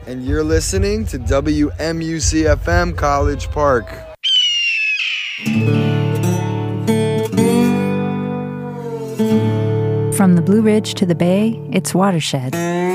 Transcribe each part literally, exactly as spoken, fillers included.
And you're listening to W M U C F M College Park. From the Blue Ridge to the Bay, it's Watershed.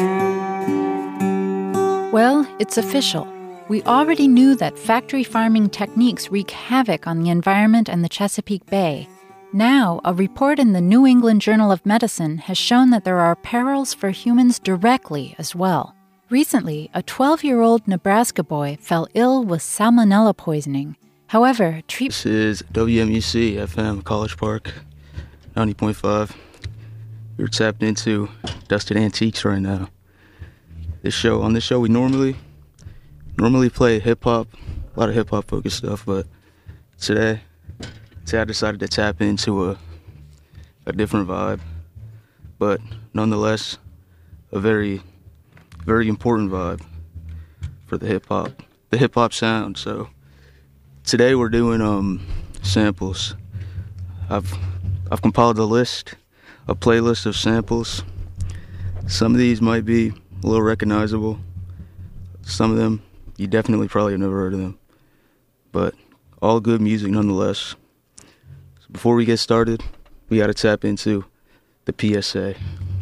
Well, it's official. We already knew that factory farming techniques wreak havoc on the environment and the Chesapeake Bay. Now, a report in the New England Journal of Medicine has shown that there are perils for humans directly as well. Recently, a twelve-year-old Nebraska boy fell ill with salmonella poisoning. However, treat- This is W M U C F M College Park, ninety point five. You're tapped into Dusted Antiques right now. This show, on this show, we normally normally play hip-hop, a lot of hip-hop focused stuff, but today, today I decided to tap into a, a different vibe, but nonetheless, a very, very important vibe for the hip-hop, the hip-hop sound. So today we're doing um samples. I've I've compiled a list, a playlist of samples. Some of these might be a little recognizable. Some of them, you definitely probably have never heard of them. But all good music nonetheless. So before we get started, we got to tap into the P S A.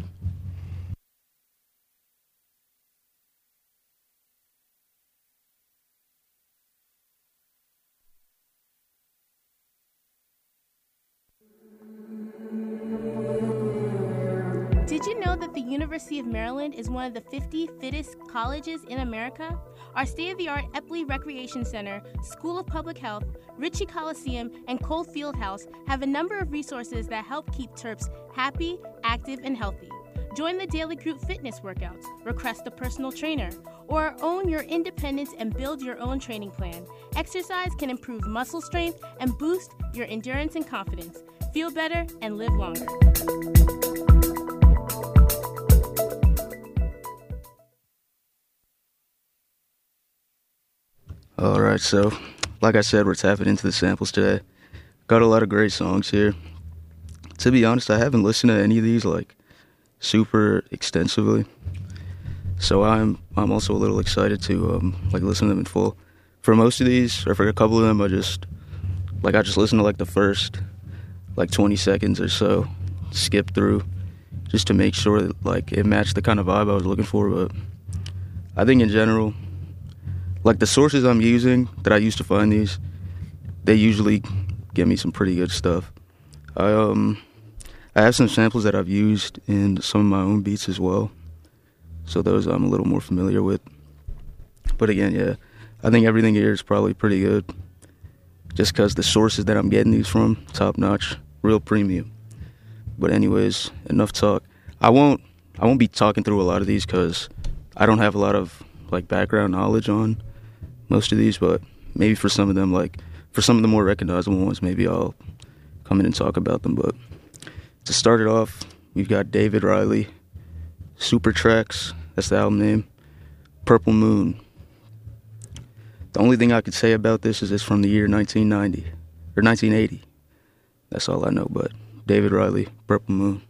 Did you know that the University of Maryland is one of the fifty fittest colleges in America? Our state-of-the-art Epley Recreation Center, School of Public Health, Ritchie Coliseum, and Cole Fieldhouse have a number of resources that help keep Terps happy, active, and healthy. Join the daily group fitness workouts, request a personal trainer, or own your independence and build your own training plan. Exercise can improve muscle strength and boost your endurance and confidence. Feel better and live longer. Alright, so, like I said, we're tapping into the samples today. Got a lot of great songs here. To be honest, I haven't listened to any of these, like, super extensively. So I'm I'm also a little excited to, um, like, listen to them in full. For most of these, or for a couple of them, I just, like, I just listened to, like, the first, like, twenty seconds or so, skip through, just to make sure that, like, it matched the kind of vibe I was looking for, but I think in general, like, the sources I'm using that I use to find these, they usually give me some pretty good stuff. I um, I have some samples that I've used in some of my own beats as well, so those I'm a little more familiar with. But again, yeah, I think everything here is probably pretty good, just because the sources that I'm getting these from, top notch, real premium. But anyways, enough talk. I won't I won't be talking through a lot of these because I don't have a lot of, like, background knowledge on most of these, but maybe for some of them, like, for some of the more recognizable ones, maybe I'll come in and talk about them. But to start it off, we've got David Riley, Super Tracks, that's the album name, Purple Moon. The only thing I could say about this is it's from the year nineteen ninety, or nineteen eighty. That's all I know, but David Riley, Purple Moon.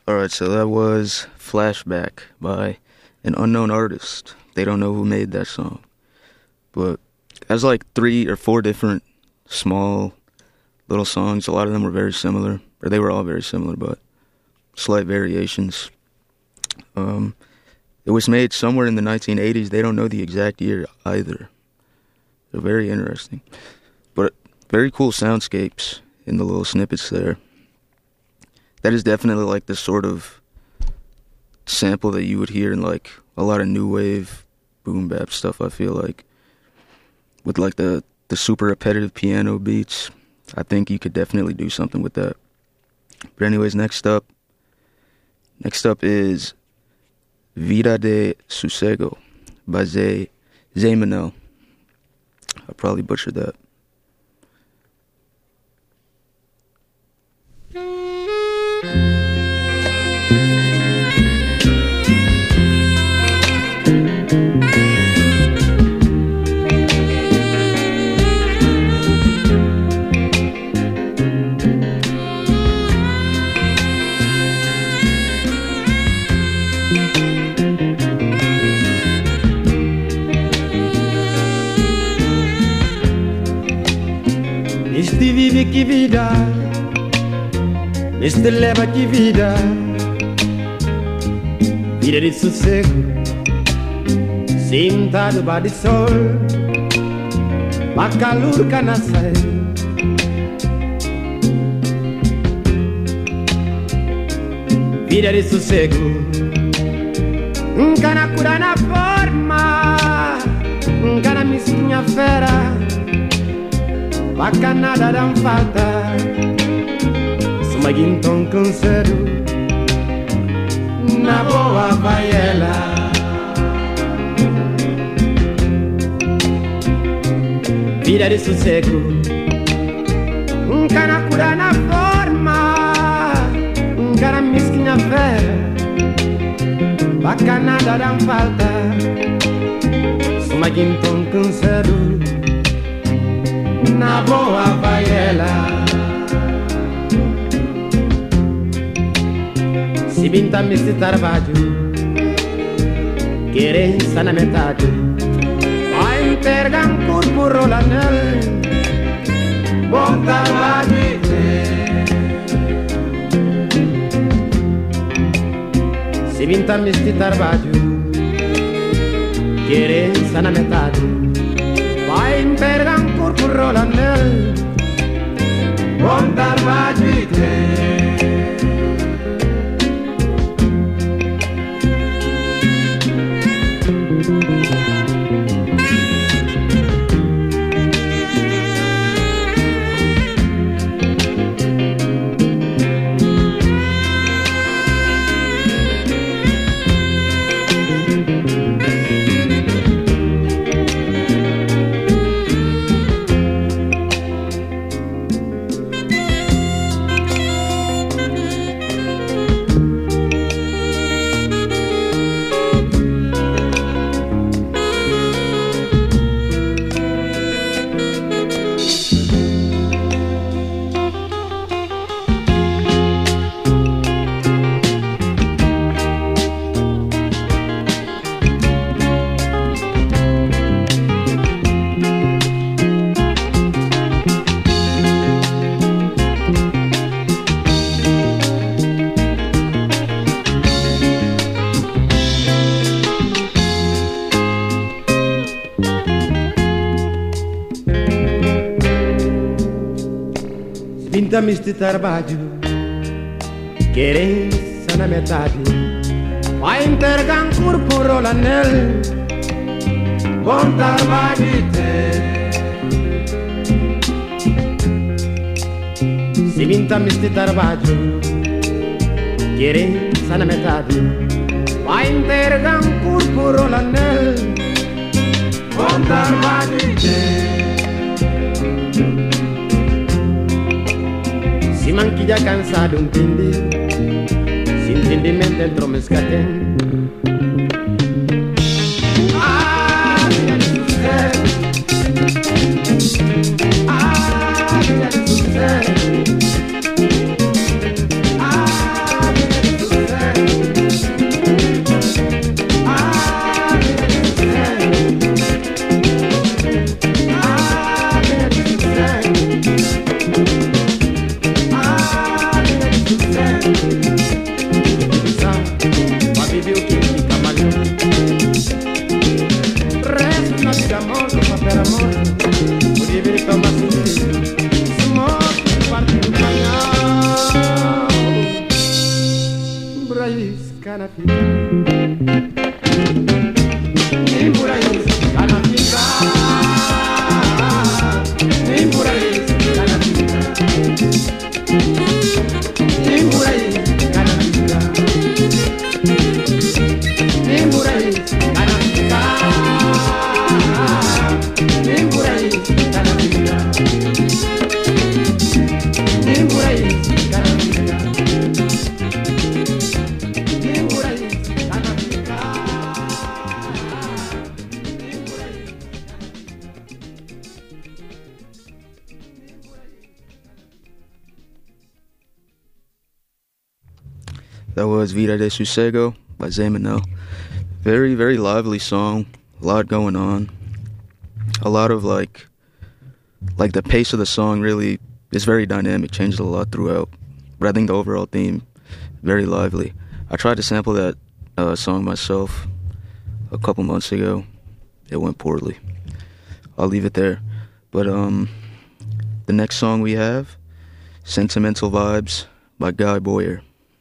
Alright, so that was Flashback by an unknown artist. They don't know who made that song. But it has like three or four different small little songs. A lot of them were very similar, or they were all very similar, but slight variations. Um, it was made somewhere in the nineteen eighties. They don't know the exact year either. They're very interesting. But very cool soundscapes in the little snippets there. That is definitely like the sort of sample that you would hear in like a lot of new wave boom bap stuff, I feel like. With like the, the super repetitive piano beats. I think you could definitely do something with that. But anyways, next up. Next up is Vida de Sossego by Zay, Zay Manel. I probably butchered that. Este vive que vida, este leva que vida, vida de sossego, sentado baixo do sol, a calor que nasce. Vida de sossego, cana cura na forma, cana misquinha fera. Bacanada não falta, suma guintão canseiro, na boa vai ela. Vida de sossego, um cana cura na forma, um cara mesquinha fera. Bacanada não falta, suma guintão canseiro, na boa vai ela. Se pinta me se trabalho, querença na metade, vai entergar um corpo rola nele, bota lá de se pinta me se trabalho, querença na metade, vai entergar um corpo rola nele, bota lá de pinta-me este trabalho, querença na metade, vai entergar um corpo rola nele, bom trabalho ter. Se pinta-me este trabalho, querença na metade, vai entergar um corpo rola nele, bom trabalho ter. Se manquilha cansado entender, se entendimento entrou me escatem. Ah, vida de sossego, ah, vida de sossego, ah, vida de sossego. kanafika. Nimbura hizi kanafika. Nimbura hizi kanafika. Nimbura hizi kanafika. Nimbura hizi kanafika. Nimbura hizi kanafika. Nimbura hizi kanafika. Nimbura hizi kanafika. That was Vida de Sossego by Zay Manel. Very, very lively song. A lot going on. A lot of like, like the pace of the song really is very dynamic, changes a lot throughout. But I think the overall theme, very lively. I tried to sample that uh, song myself a couple months ago. It went poorly. I'll leave it there. But um, the next song we have, Sentimental Vibes by Guy Boyer.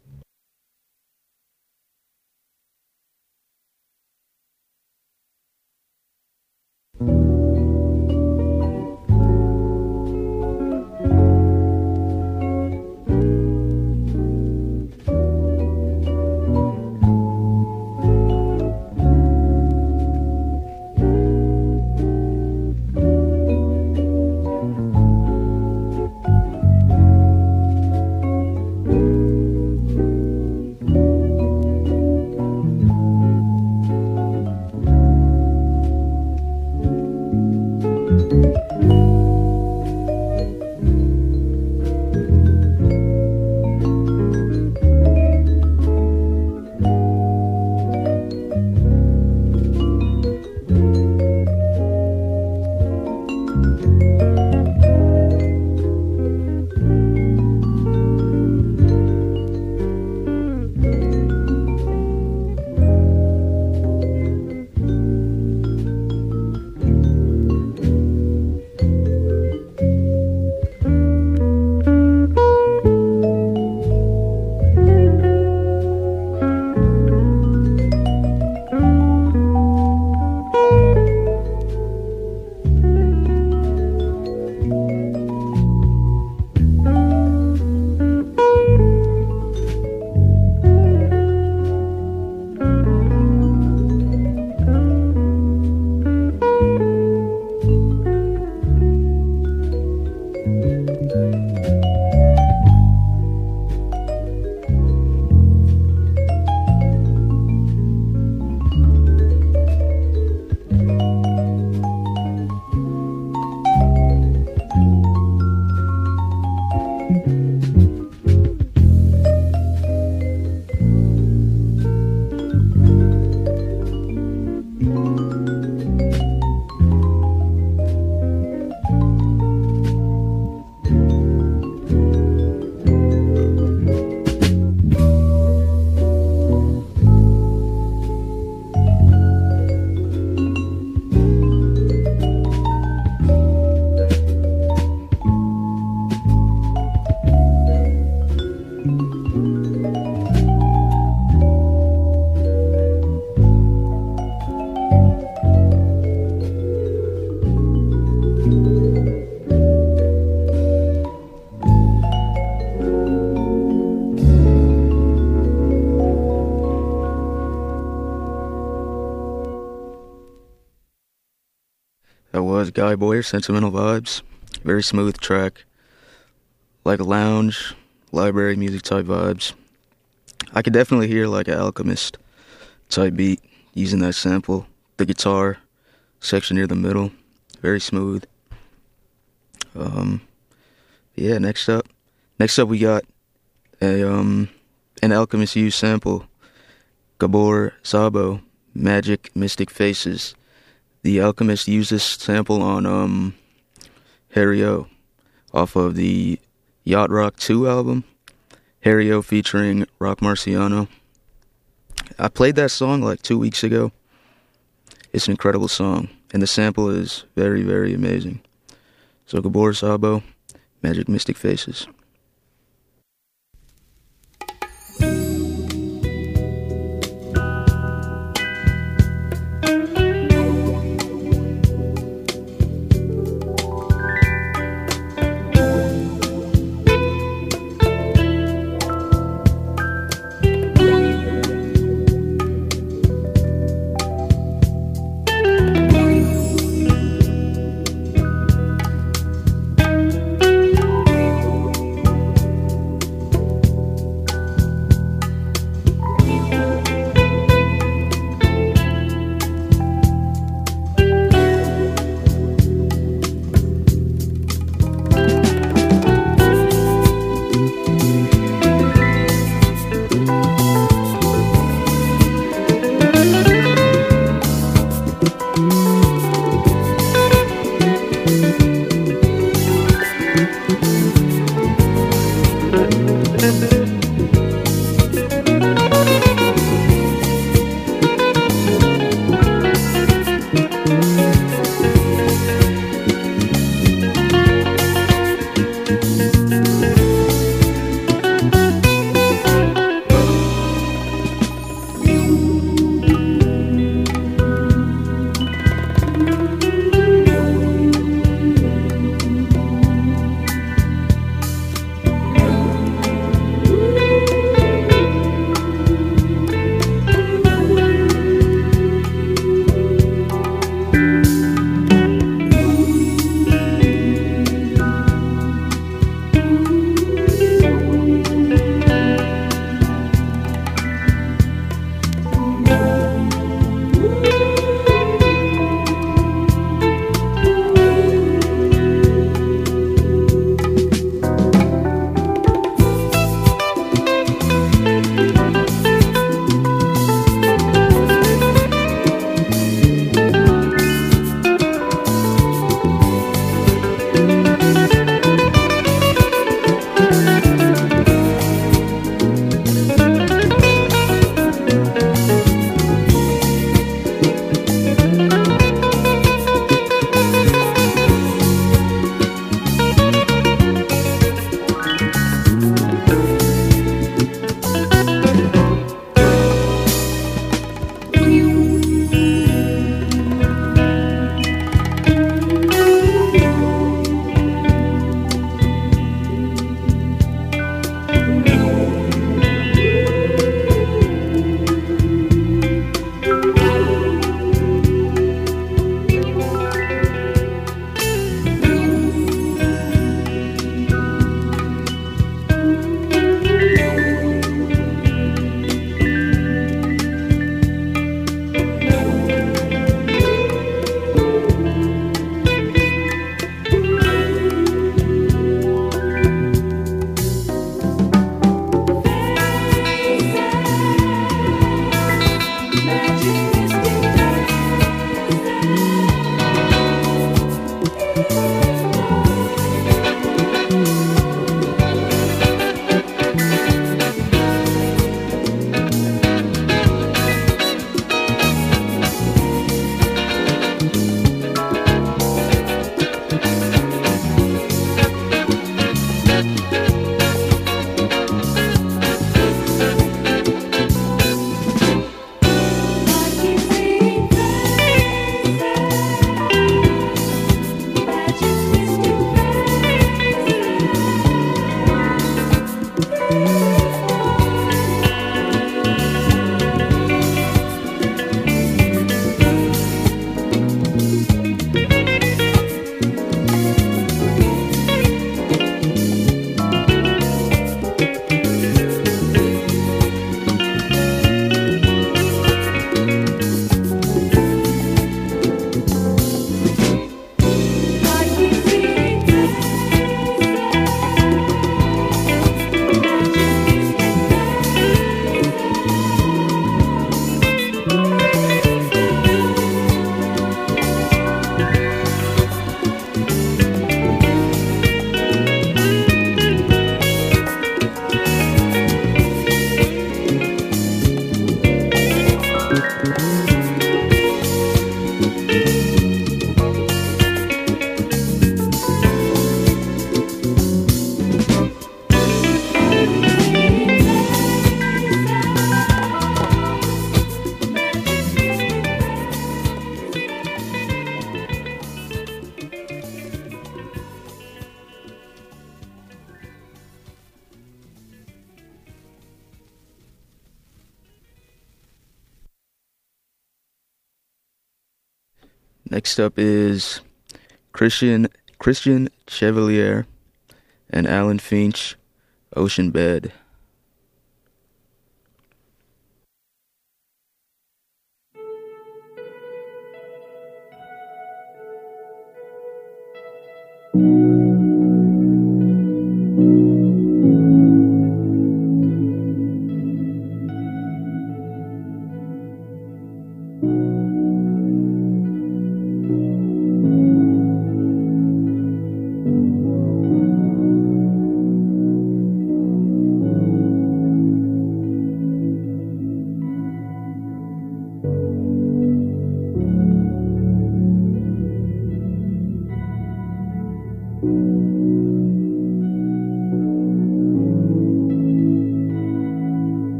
That was Guy Boyer, Sentimental Vibes. Very smooth track. Like a lounge, library music type vibes. I could definitely hear like an Alchemist type beat using that sample. The guitar section near the middle. Very smooth. Um, yeah, next up. Next up we got a um an Alchemist used sample. Gabor Szabo, Magic Mystic Faces. The Alchemist used this sample on um, Harry O, off of the Yacht Rock two album. Harry O featuring Rock Marciano. I played that song like two weeks ago. It's an incredible song, and the sample is very, very amazing. So Gabor Szabo, Magic Mystic Faces. Next up is Christian Christian Chevalier and Alan Finch, Ocean Bed.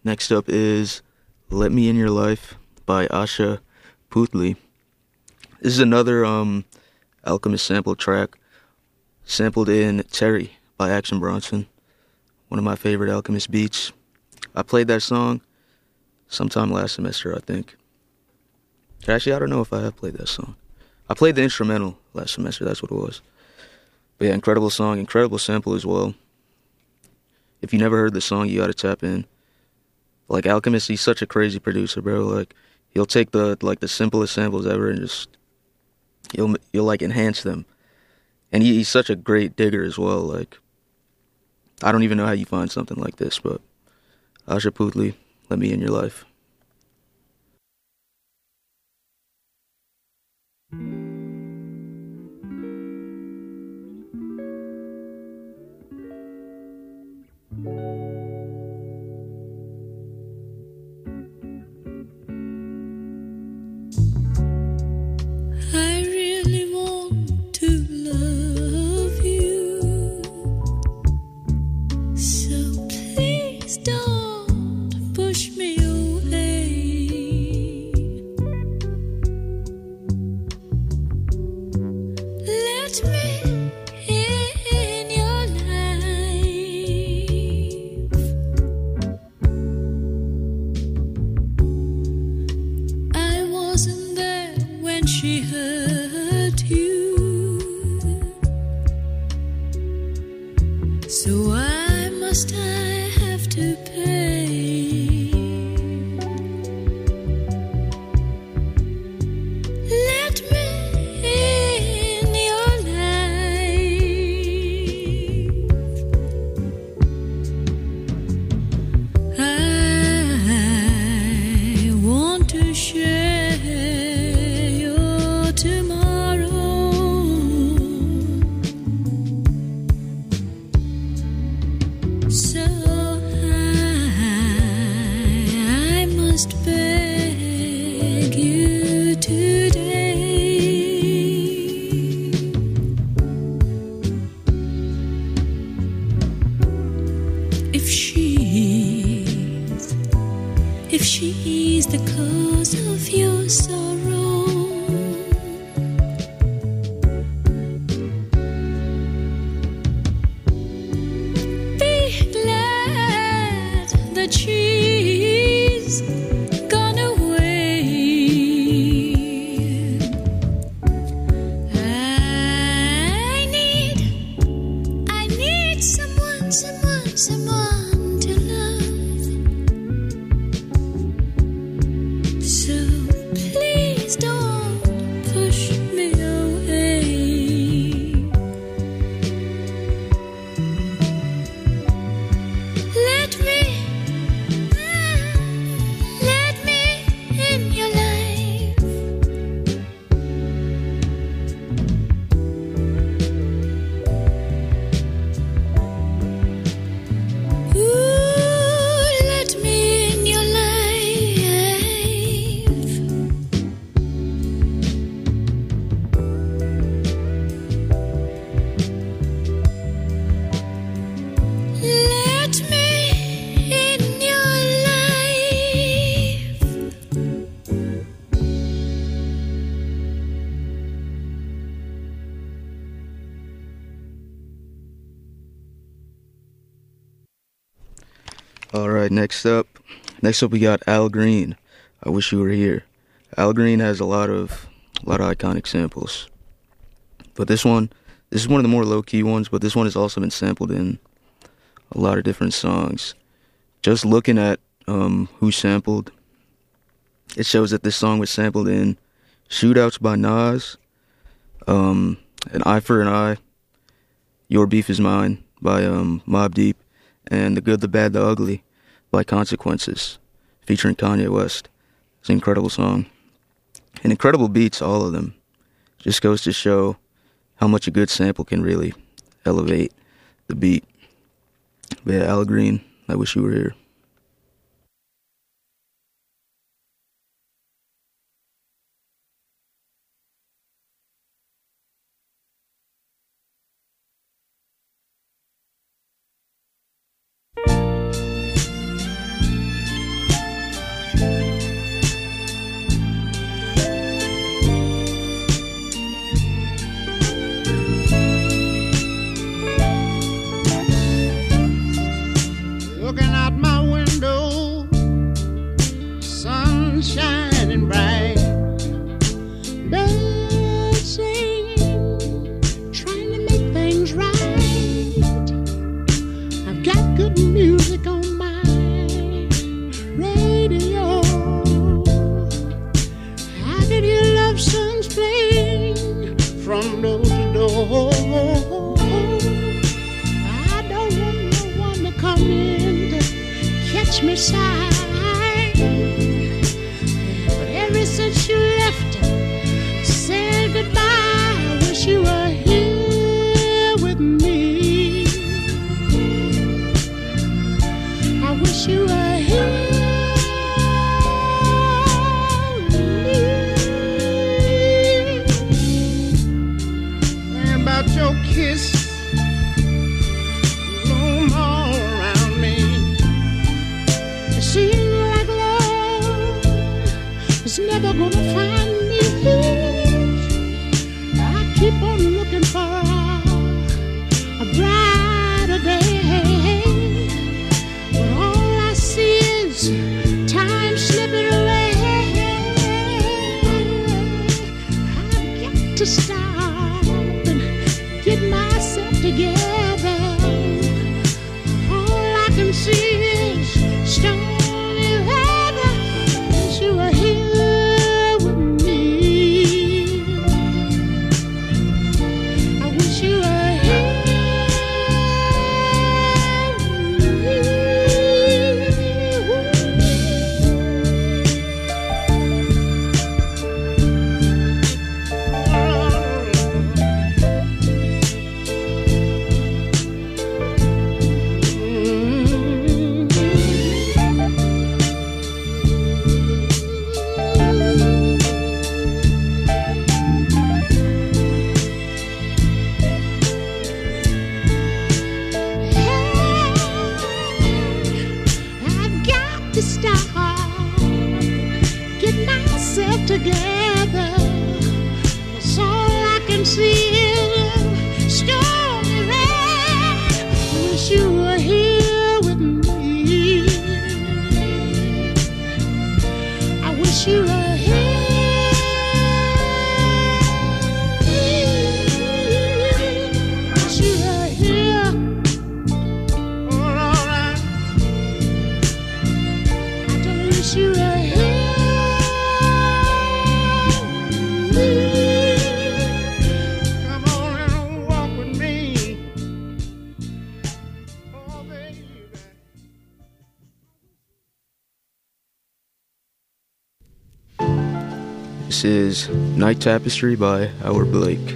Next up is Let Me In Your Life by Asha Puthli. This is another um, Alchemist sample track, sampled in Terry by Action Bronson, one of my favorite Alchemist beats. I played that song sometime last semester, I think. Actually, I don't know if I have played that song. I played the instrumental last semester, that's what it was. But yeah, incredible song, incredible sample as well. If you never heard the song, you gotta tap in. Like, Alchemist, he's such a crazy producer, bro. Like, he'll take the like the simplest samples ever and just he'll he'll like enhance them. And he, he's such a great digger as well. Like, I don't even know how you find something like this, but Asha Puthli, Let Me In Your Life. I really want to love you, so please don't push me away. Let me in your life. I wasn't there when she hurt you, so why must I have to pay? Let me in your life. I want to share your tomorrow, so I, I must beg you today. If she's, if she's the cause of your sorrow, be glad that she's gone away. I need, I need someone, someone, someone to love. So please don't push me away. Let me, let me in your life. Ooh, let me in your life. Let me in your life. All right, next up, next up we got Al Green. I Wish You Were Here. Al Green has a lot of, a lot of iconic samples, but this one, this is one of the more low key ones. But this one has also been sampled in a lot of different songs. Just looking at um, who sampled, it shows that this song was sampled in Shootouts by Nas, um, An Eye for an Eye, Your Beef Is Mine by um, Mobb Deep, and The Good, the Bad, the Ugly by Consequences, featuring Kanye West. It's an incredible song. And incredible beats, all of them. Just goes to show how much a good sample can really elevate the beat. But yeah, Al Green, I Wish You Were Here. makes me sigh. But ever since you left, said goodbye, I wish you were here with me. I wish you were here. Your kiss blown all around me. It seems like love is never gonna find me. I keep on looking for a brighter day, but all I see is time slipping away. I've got to stop, get myself together. All I can see is stormy weather. Wish you were here with me. I wish you were here together. That's all I can see is stormy rain. Wish you were here with me. I wish you were here. Wish you were here. All right. I don't wish you were here. This is Night Tapestry by Our Blake.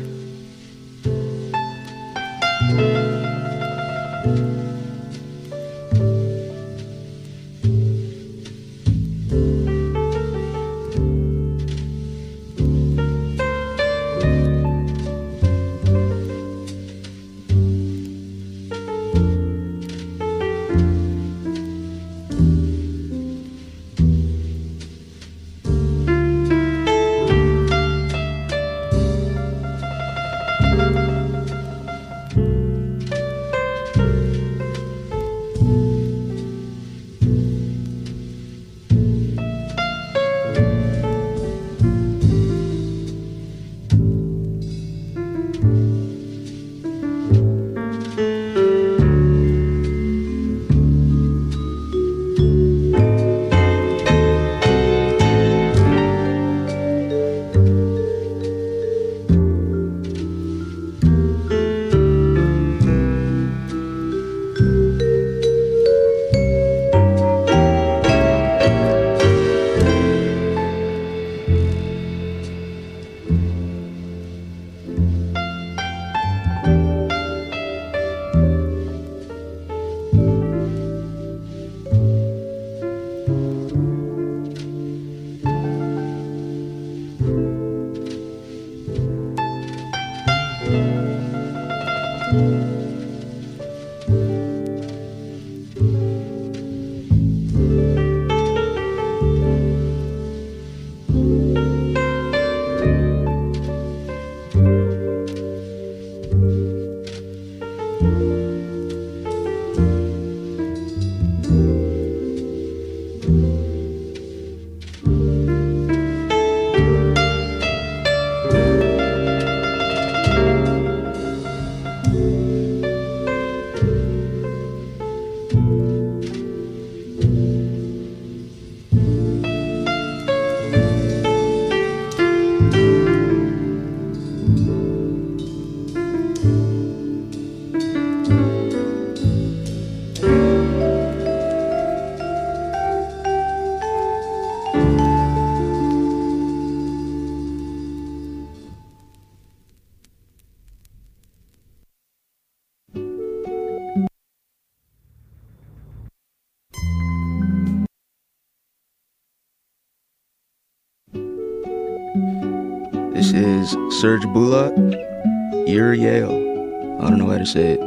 This is Serge Boulat, Uriel. I don't know how to say it.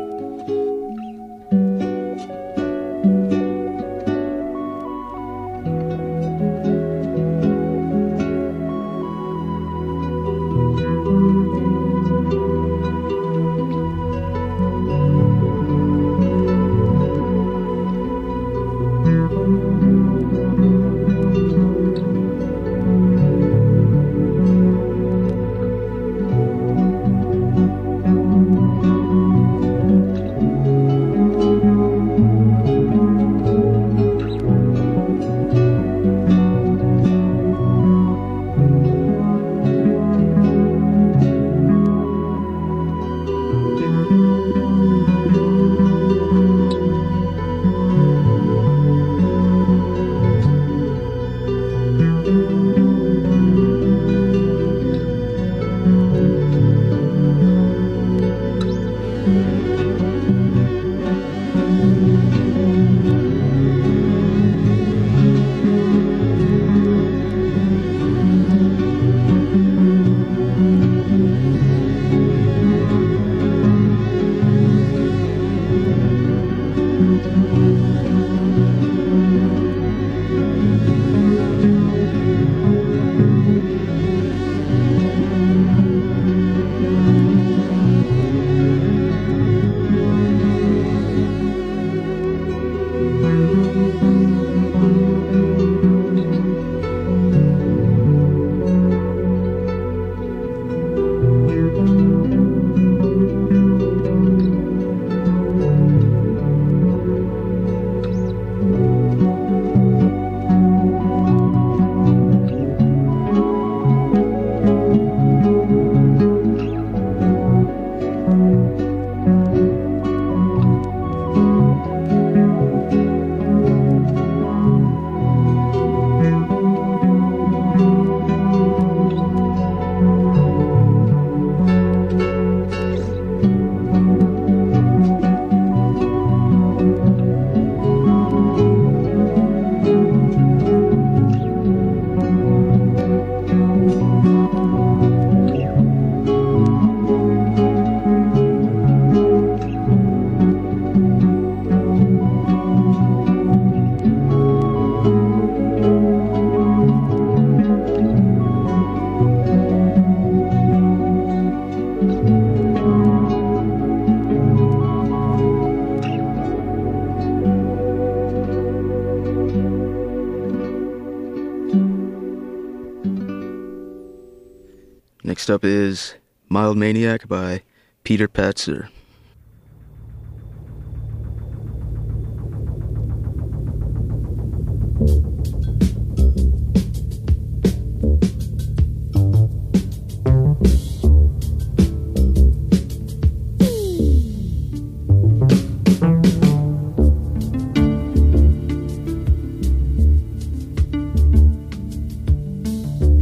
Next up is Mild Maniac by Peter Patzer.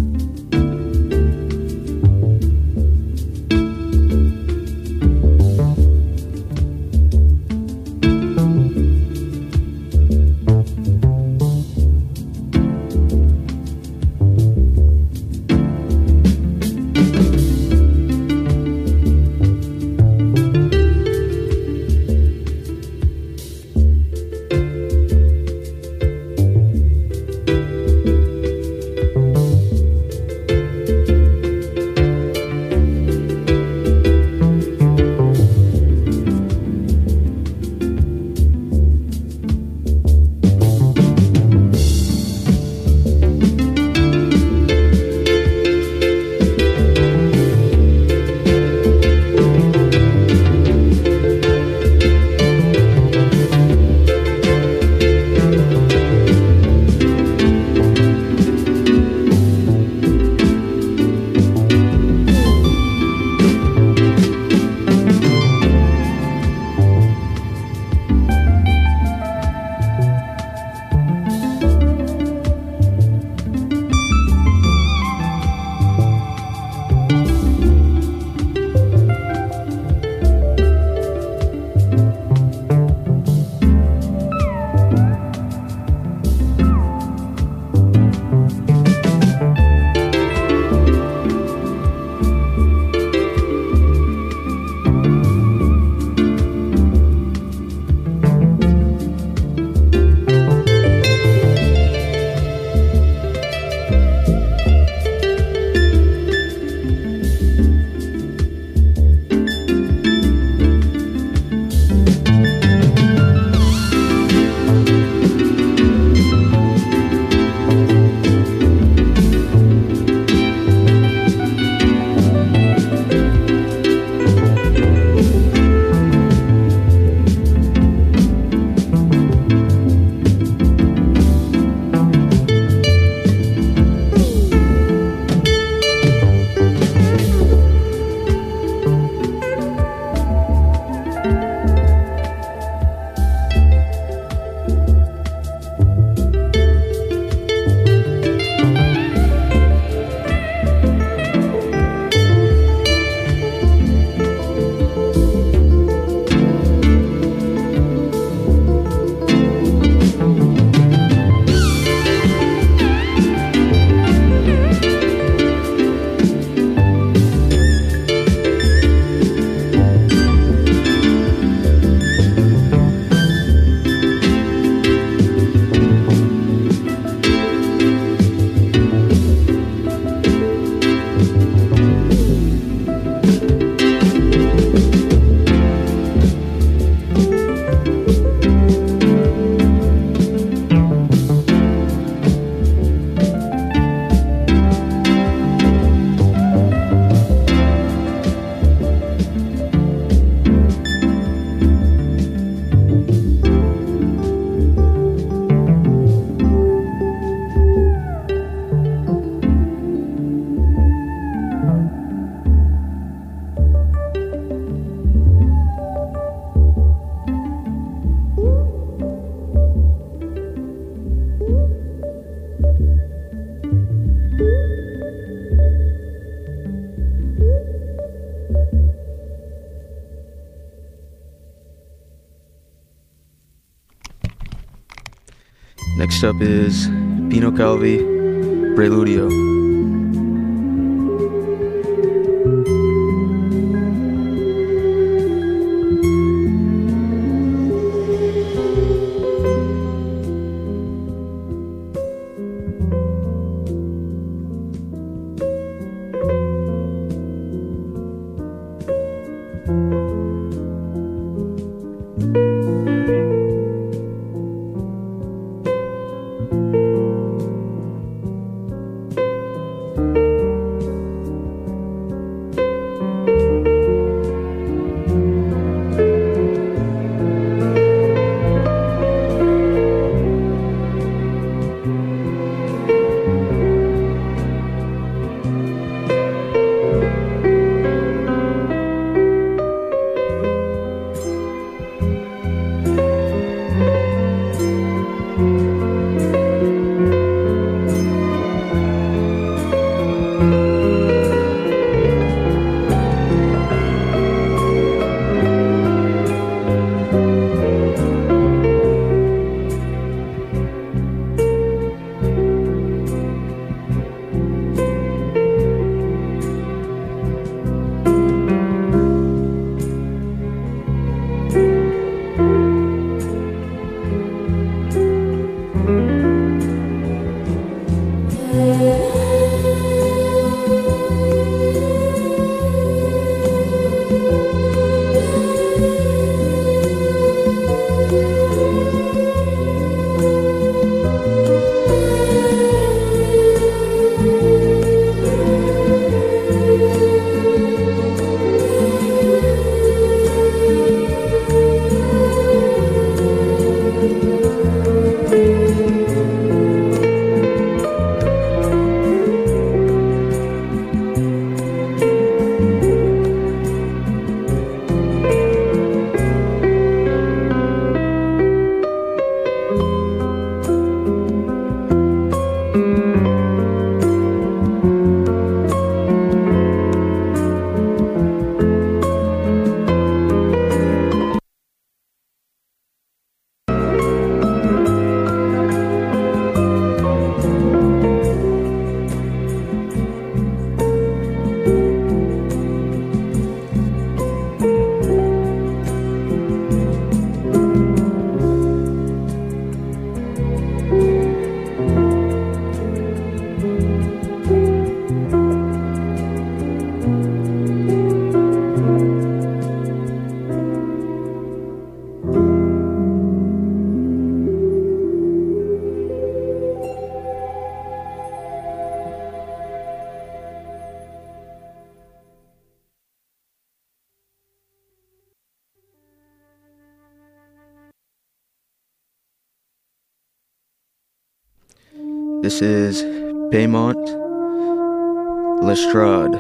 Thank Next up is Pino Calvi, Preludio. This is Paymont Lestrade.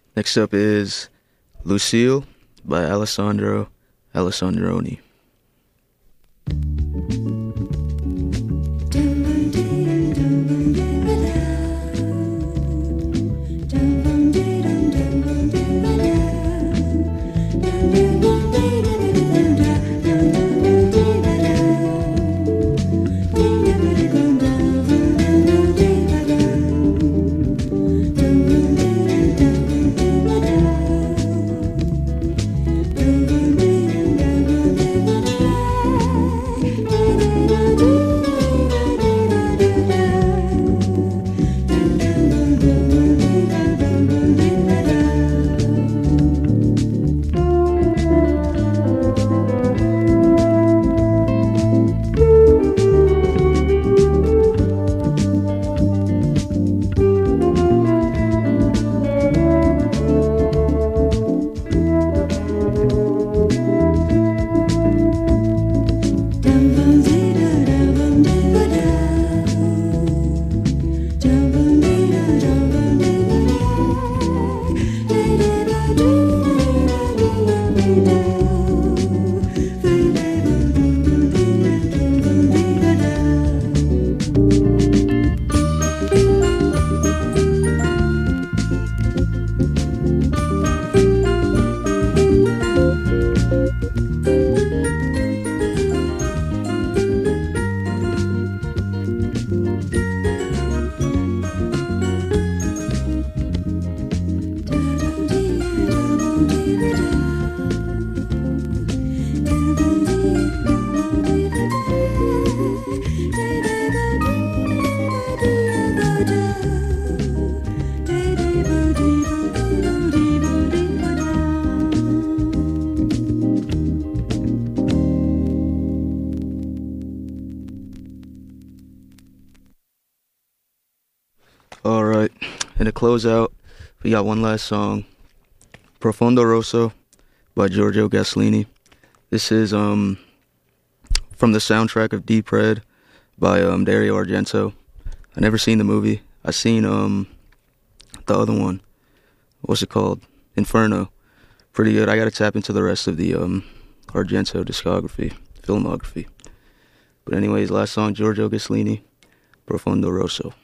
Next up is Lucille by Alessandro Alessandroni. Alright, and to close out, we got one last song, Profondo Rosso by Giorgio Gaslini. This is um from the soundtrack of Deep Red by um, Dario Argento. I never seen the movie. I seen um the other one. What's it called? Inferno. Pretty good. I gotta tap into the rest of the um Argento discography, filmography. But anyways, last song, Giorgio Gaslini, Profondo Rosso.